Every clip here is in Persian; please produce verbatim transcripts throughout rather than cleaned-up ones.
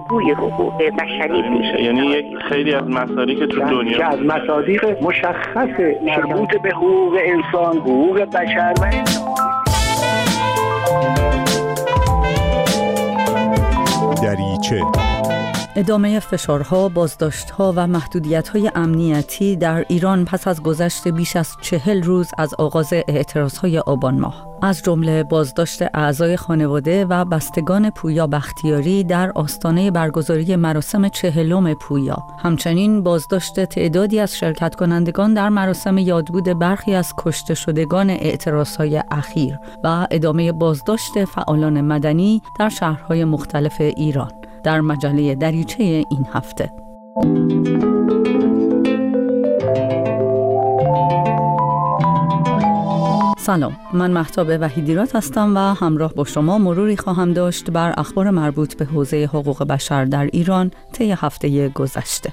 بازگوی حقوق بشری میشه. یعنی یک خیلی از مصادیق که تو دنیا که از مصادیق مشخص مربوط به حقوق انسان، حقوق بشر و دریچه ادامه فشارها، بازداشت‌ها و محدودیت‌های امنیتی در ایران پس از گذشت بیش از چهل روز از آغاز اعتراض‌های آبان ماه، از جمله بازداشت اعضای خانواده و بستگان پویا بختیاری در آستانه برگزاری مراسم چهلم پویا، همچنین بازداشت تعدادی از شرکت کنندگان در مراسم یادبود برخی از کشته شدگان اعتراض‌های اخیر و ادامه بازداشت فعالان مدنی در شهرهای مختلف ایران. در مجله دریچه این هفته سلام، من مهتاب وحیدیرات هستم و همراه با شما مروری خواهم داشت بر اخبار مربوط به حوزه حقوق بشر در ایران طی هفته گذشته.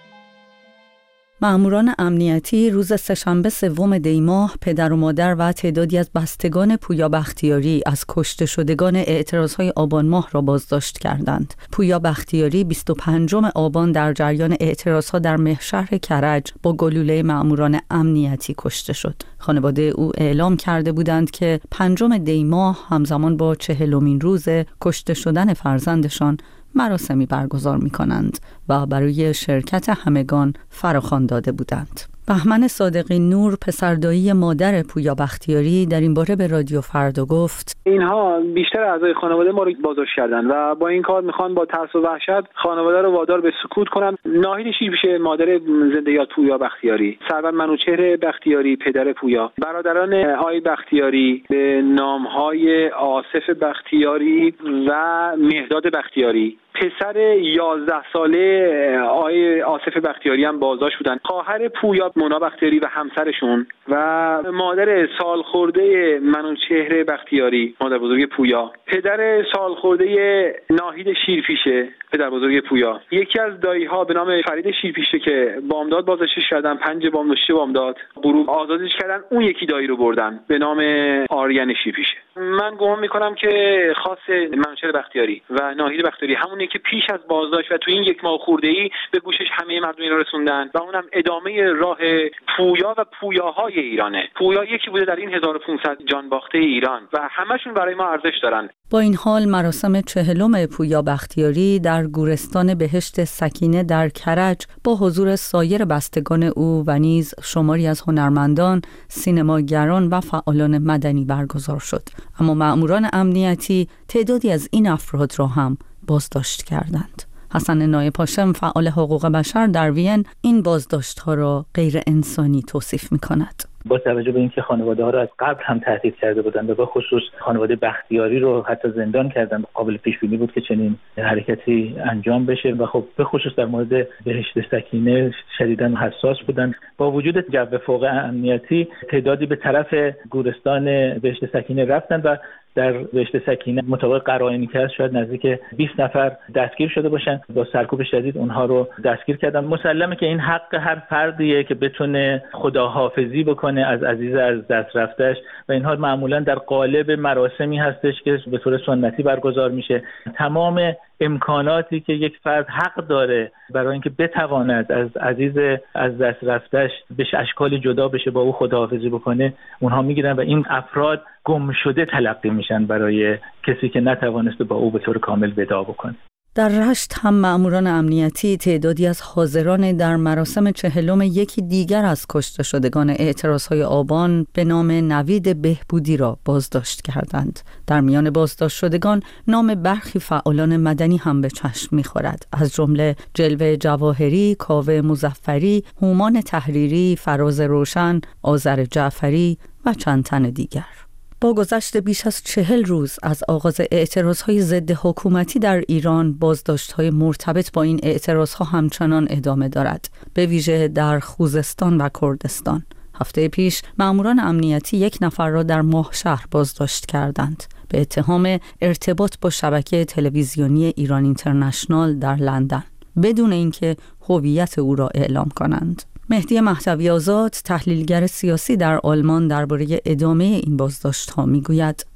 مأموران امنیتی روز سه‌شنبه سوم دی ماه پدر و مادر و تعدادی از بستگان پویا بختیاری از کشته شدگان اعتراضهای آبان ماه را بازداشت کردند. پویا بختیاری بیست و پنجم آبان در جریان اعتراضها در مهشهر کرج با گلوله مأموران امنیتی کشته شد. خانواده او اعلام کرده بودند که پنجم دی ماه همزمان با چهلمین روز کشته شدن فرزندشان مراسمی برگزار می کنند و برای شرکت همگان فراخوان داده بودند. بهمن صادقی نور پسردایی مادر پویا بختیاری در این باره به رادیو فردا گفت: اینها بیشتر اعضای خانواده ما رو بازداشت کردن و با این کار میخوان با ترس و وحشت خانواده رو وادار به سکوت کنن. ناهید شیرپیشه مادر زنده یاد پویا بختیاری، سرور منوچهر بختیاری پدر پویا، برادران آی بختیاری به نامهای آصف بختیاری و مهداد بختیاری، پسر یازده ساله آقای آصف بختیاری هم بازداشت بودن، خواهر پویا مونا بختیاری و همسرشون و مادر سالخورده منوچهر بختیاری مادر بزرگ پویا، پدر سالخورده ناهید شیرپیشه پدر بزرگ پویا، یکی از دایی ها به نام فرید شیرپیشه که بامداد بازداشتش کردن، پنج بامداد بامداد غروب آزادش کردن، اون یکی دایی رو بردن به نام آریان شیرپیشه. من گمان میکنم که خاص منوچهر بختیاری و ناهید بختیاری همونی که پیش از بازداشت و تو این یک ماه خورده‌ای به گوشش همه مردم ایران رسوندن و اونم ادامه راه پویا و پویاهای ایرانه. پویا یکی بوده در این هزار و پانصد جان باخته ایران و همشون برای ما ارزش دارن. با این حال مراسم چهلم پویا بختیاری در گورستان بهشت سکینه در کرج با حضور سایر بستگان او و نیز شماری از هنرمندان، سینماگران و فعالان مدنی برگزار شد. اما مأموران امنیتی تعدادی از این افراد را هم بازداشت کردند. حسن نایب هاشم، فعال حقوق بشر در وین، این بازداشت‌ها را غیر انسانی توصیف می‌کند. با توجه به اینکه خانواده ها رو از قبل هم تهدید کرده بودند و به خصوص خانواده بختیاری رو حتی زندان کردن، قابل پیش بینی بود که چنین حرکتی انجام بشه و خب به خصوص در مورد بهشت سکینه شدیداً حساس بودند. با وجود جو فوق امنیتی تعدادی به طرف گورستان بهشت سکینه رفتن و در بهشت سکینه مطابق قرائنی که هست شاید نزدیک بیست نفر دستگیر شده باشن. با سرکوب شدید اونها رو دستگیر کردن. مسلمه که این حق هر فردیه که بتونه خداحافظی بکنه از عزیز از دست رفتش و اینها معمولا در قالب مراسمی هستش که به طور سنتی برگزار میشه. تمام امکاناتی که یک فرد حق داره برای اینکه بتواند از عزیز از دست رفتش به اشکال جدا بشه با او خداحافظی بکنه اونها میگیرن و این افراد گم شده تلقی میشن برای کسی که نتوانسته با او به طور کامل وداع بکنه. در رشت هم مأموران امنیتی تعدادی از حاضران در مراسم چهلم یکی دیگر از کشته شدگان اعتراضهای آبان به نام نوید بهبودی را بازداشت کردند. در میان بازداشت شدگان نام برخی فعالان مدنی هم به چشم می‌خورد، از جمله جلوه جواهری، کاوه مظفری، هومان تحریری، فراز روشن، آذر جعفری و چند تن دیگر. با گذشت بیش از چهل روز از آغاز اعتراضهای ضد حکومتی در ایران، بازداشت‌های مرتبط با این اعتراضها همچنان ادامه دارد، به ویژه در خوزستان و کردستان. هفته پیش مأموران امنیتی یک نفر را در ماهشهر بازداشت کردند به اتهام ارتباط با شبکه تلویزیونی ایران اینترنشنال در لندن، بدون اینکه هویت او را اعلام کنند. مهدی مهدوی آزاد، تحلیلگر سیاسی در آلمان، درباره ادامه این بازداشت‌ها می‌گوید: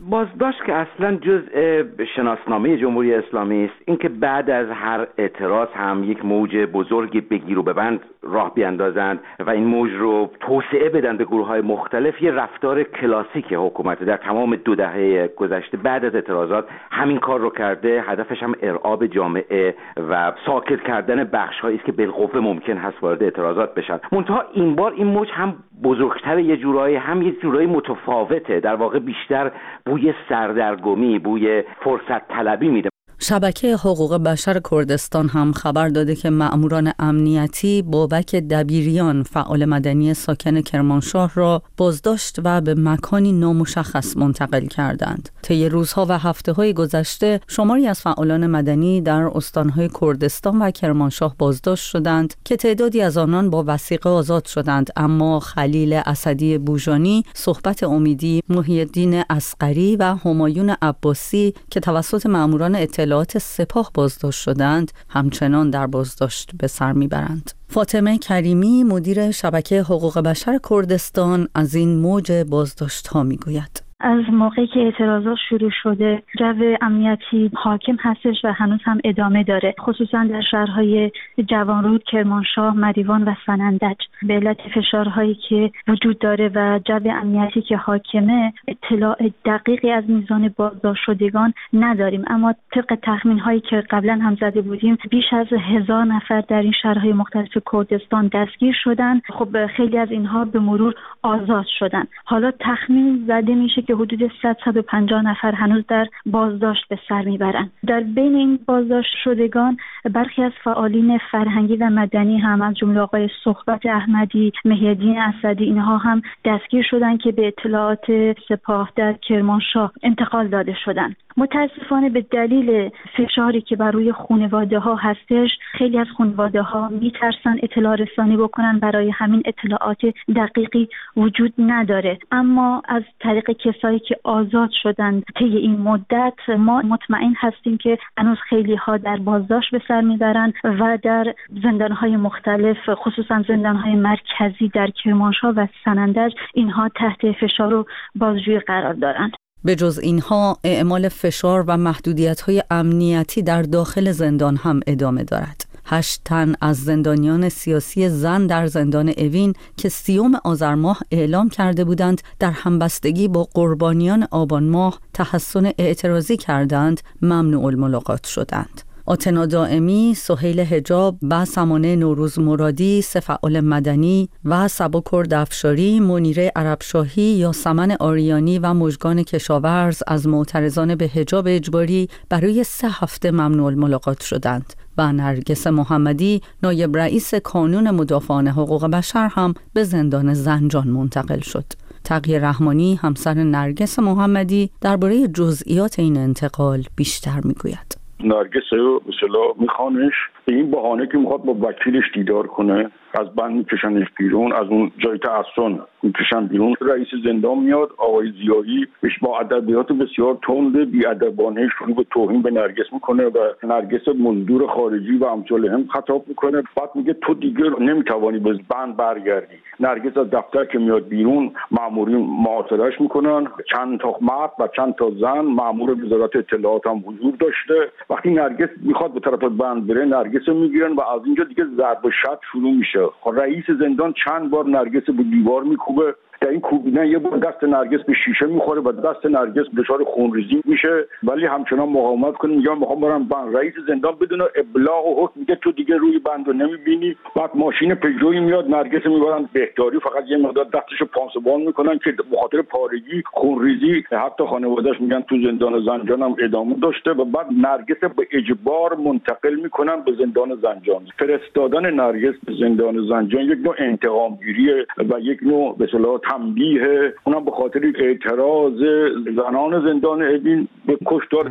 بازداشت که اصلا جزء شناسنامه جمهوری اسلامی است. اینکه بعد از هر اعتراض هم یک موج بزرگی بگیر و ببند راه بیاندازند و این موج رو توسعه بدن به گروه‌های مختلف، یه رفتار کلاسیک حکومت در تمام دو دهه گذشته بعد از اعتراضات همین کار رو کرده. هدفش هم ارعاب جامعه و ساکت کردن بخش‌هایی است که بالقوه ممکن هست وارد اعتراضات بشن. منتها این بار این موج هم بزرگتر، یه جورایی هم یه جورایی متفاوته، در واقع بیشتر بوی سردرگمی، بوی فرصت طلبی میده. شبکه حقوق بشر کردستان هم خبر داده که مأموران امنیتی بابک دبیریان، فعال مدنی ساکن کرمانشاه را بازداشت و به مکانی نامشخص منتقل کردند. طی روزها و هفته‌های گذشته شماری از فعالان مدنی در استان‌های کردستان و کرمانشاه بازداشت شدند که تعدادی از آنان با وثیقه آزاد شدند، اما خلیل اسدی بوجانی، صحبت امیدی، محی الدین اصغری و همایون عباسی که توسط مأموران اطلاعات سپاه بازداشت شدند همچنان در بازداشت به سر میبرند. فاطمه کریمی، مدیر شبکه حقوق بشر کردستان، از این موج بازداشت ها میگوید. از موقعی که اعتراضات شروع شده جو امنیتی حاکم هستش و هنوز هم ادامه داره، خصوصا در شهرهای جوانرود، کرمانشاه، مریوان و سنندج. به علت فشارهایی که وجود داره و جو امنیتی که حاکمه، اطلاع دقیقی از میزان بازداشت شدگان نداریم، اما طبق تخمین هایی که قبلا هم زده بودیم بیش از هزار نفر در این شهرهای مختلف کردستان دستگیر شدن. خب خیلی از اینها به مرور آزاد شدن. حالا تخمین زده میشه که حدود صد تا صد و پنجاه نفر هنوز در بازداشت به سر میبرند. در بین این بازداشت شدگان برخی از فعالین فرهنگی و مدنی هم از جمله آقای صحبت احمدی، محی الدین اسدی، اینها هم دستگیر شدند که به اطلاعات سپاه در کرمانشاه انتقال داده شدند. متاسفانه به دلیل فشاری که بر روی خانواده ها هستش، خیلی از خانواده ها میترسن اطلاع رسانی بکنن، برای همین اطلاعات دقیقی وجود نداره. اما از طریق کسایی که آزاد شدند طی این مدت ما مطمئن هستیم که هنوز خیلی ها در بازداشت به سر میبرن و در زندانهای مختلف، خصوصا زندانهای مرکزی در کرمانشاه و سنندج، اینها تحت فشار و بازجویی قرار دارند. به جز اینها اعمال فشار و محدودیت‌های امنیتی در داخل زندان هم ادامه دارد. هشت تن از زندانیان سیاسی زن در زندان اوین که سیوم آذر ماه اعلام کرده بودند در همبستگی با قربانیان آبان ماه تحصن اعتراضی کردند، ممنوع الملاقات شدند. آتنا دائمی، سهیل حجاب و سمانه نوروز مرادی، سه فعال مدنی و سباکرد افشاری، منیره عربشاهی، یاسمن آریانی و مژگان کشاورز از معترضان به حجاب اجباری برای سه هفته ممنوع الملاقات شدند و نرگس محمدی، نایب رئیس کانون مدافعان حقوق بشر هم به زندان زنجان منتقل شد. تقی رحمانی، همسر نرگس محمدی، درباره جزئیات این انتقال بیشتر میگوید. نرگس رو به اصطلاح میخوانش به این بهانه که میخواد با وکیلش دیدار کنه، از بند میکشنش بیرون، از اون جای تعصن میکشن بیرون. رئیس زندان میاد، آقای زیایی، بهش با ادبیات بسیار تند بی‌ادبانه شروع به توهین به نرگس میکنه و نرگس مزدور خارجی و امثال هم خطاب میکنه. بعد میگه تو دیگه نمیتوانی به بند برگردی. نرگس از دفتر که میاد بیرون، مامورین معاصره‌اش میکنن. چند تا مرد و چند تا زن، مامور وزارت اطلاعات هم حضور داشته. وقتی نرگس میخواد به طرف بند بره، نرگس میگیرن و از اینجا دیگه ضرب و شتم شروع میشه. رئیس زندان چند بار نرگس به دیوار میکوبه. در این کوبیدن یه بار دست نرگس به شیشه میخوره و دست نرگس دچار خونریزی میشه، ولی همچنان مقاومت کنه. میگم میخوام برم بند. رئیس زندان بدون ابلاغ و حکم میگه تو دیگه روی بند رو نمیبینی. بعد ماشین پژویی میاد، نرگس میبرن بهداری، فقط یه مقدار دستشو پانسمان میکنن که به خاطر پارگی، خونریزی، حتی خانواده‌اش میگن تو زندان زنجان هم ادامه داشته و بعد نرگس به اجبار منتقل میکنن به زندان زنجان. فرستادن نرگس به زندان زنجان یک نوع انتقامگیریه و یک نوع به اصطلاح تنبیه، اونم به خاطر اعتراض زنان زندان اوین به کشتار.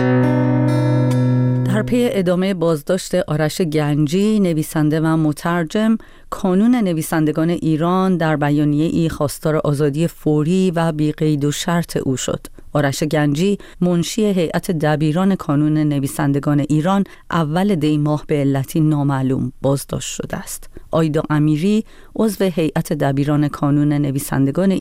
در پی ادامه بازداشت آرش گنجی، نویسنده و مترجم، کانون نویسندگان ایران در بیانیه ای خواستار آزادی فوری و بی قید و شرط او شد. آرش گنجی، منشی هیئت دبیران کانون نویسندگان ایران، اول دی ماه به علتی نامعلوم بازداشت شده است. آیدا امیری، عضو هیئت دبیران کانون نویسندگان